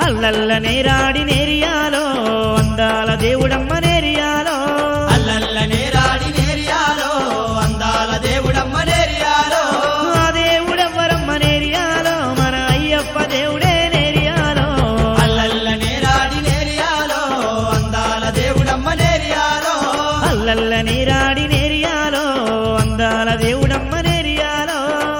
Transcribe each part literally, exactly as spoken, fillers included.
అల్లల్ల నేరాడి నేరియాలో అందాల దేవుడమ్మ నేరియాలో అల్లల్ల నేరాడి నేరియాలో అందాల దేవుడమ్మ నేరియాలో ఆ దేవుడెవ్వరమ్మ నేరియాలో మన అయ్యప్ప దేవుడే నేరియాలో అల్లల్ల నేరాడి నేరియాలో అందాల దేవుడమ్మ నేరియాలో అల్లల్ల నేరాడి నేరియాలో అందాల దేవుడమ్మ నేరియాలో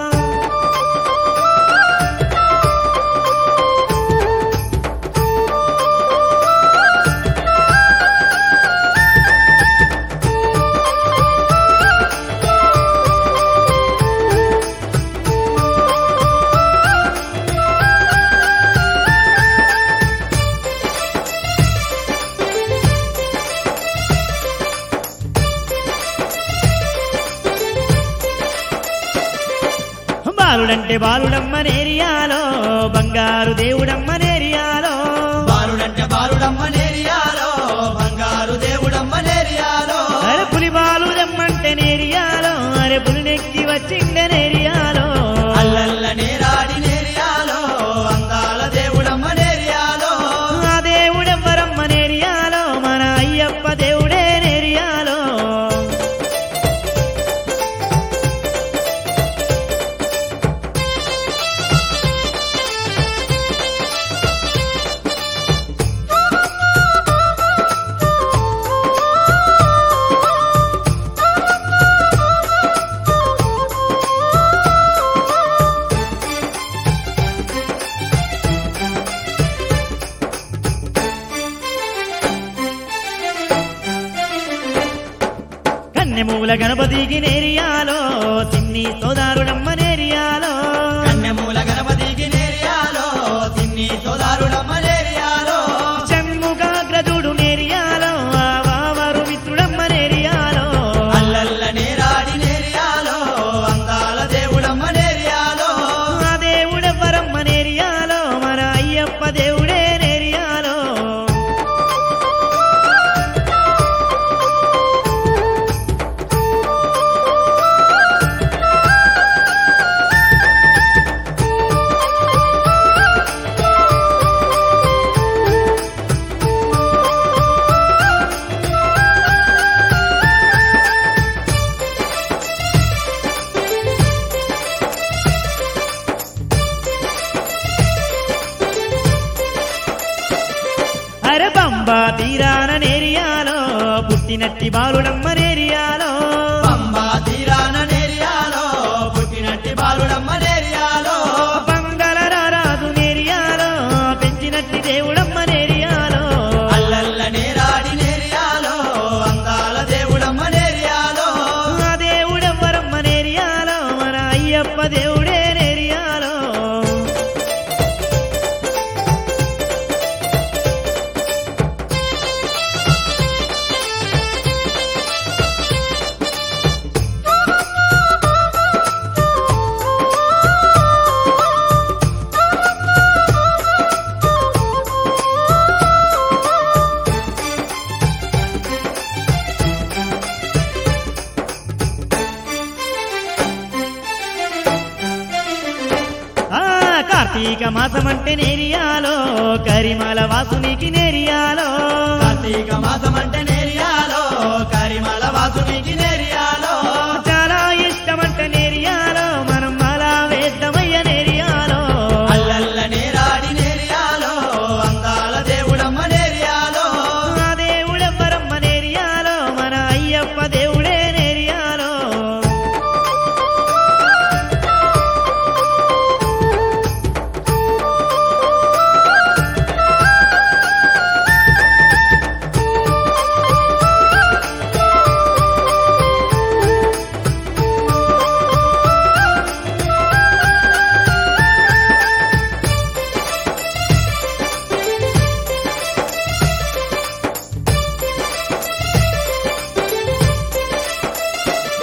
బాలుడంటే బాలుడమ్మ నేరియాలో బంగారు దేవుడమ్మ నేరియాలో బాలుడంటే బాలుడమ్మ నేరియాలో బంగారు దేవుడమ్మ నేరియాలో అరే పులి బాలుదమ్మంటే నేరియాలో అరే పులినెక్కి వచ్చిండ నేరియాలో అల్లల్ల నేరాడి నేరియాలో అందాల దేవుడమ్మ నేరియాలో ఆ దేవుడెవ్వరమ్మ నేరియాలో మన అయ్యప్ప దేవుడే నేరియాలో కన్నెమూల గణపతికి నేరియాలో సిన్ని సోదారుడమ్మ నేరియాలో కన్యమూల గణపతికి నేరియాలో తిన్ని సోదారుడమ్మ నేరియాలో షణ్ముఖాగ్రజుడు నేరియాలో ఆ వావరు మిత్రుడమ్మ నేరియాలో అల్లల్ల నేరాడి నేరియాలో అందాల దేవుడమ్మ నేరియాలో ఆ దేవుడెవ్వరమ్మ నేరియాలో మన అయ్యప్ప దేవుడే నేరియాలో అరే బంబా తీరాన నేరియాలో పుట్టినట్టి బాలుడమ్మ నేరియాలో పంబా తీరాన నేరియాలో పుట్టినట్టి బాలుడమ్మ నేరియాలో బంగళరారాజు నేరియాలో పెంచినట్టి దేవుడమ్మ నేరియాలో అల్లల్ల నేరాడి నేరియాలో అందాల దేవుడమ్మ నేరియాలో ఆ దేవుడెవ్వరమ్మ నేరియాలో మన అయ్యప్ప దేవుడే నేరియాలో ఆ కార్తీక మాసమంటే నేరియాలో కరిమల వాసునికి నేరియాలో కార్తీక మాసమంటే నేరియాలో కరిమల వాసునికి నేరియాలో చాలా ఇష్టమంటే నేరియాలో మనం అలా వేద్దమయ్య నేరియాలో అల్లల్ల నేరాడి నేరియాలో అందాల దేవుడమ్మ నేరియాలో ఆ దేవుడెవ్వరమ్మ నేరియాలో మన అయ్యప్ప దేవుడే నేరియాలో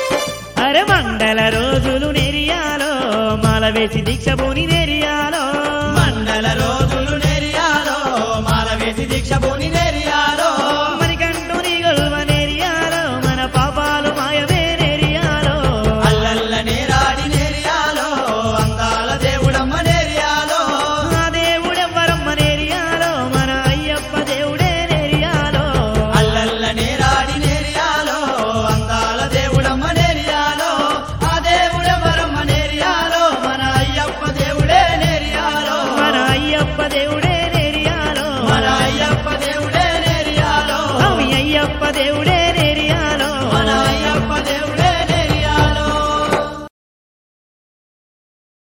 అరే మండల రోజులు నేరియాలో మాల వేసి దీక్ష భూని నేరియాలో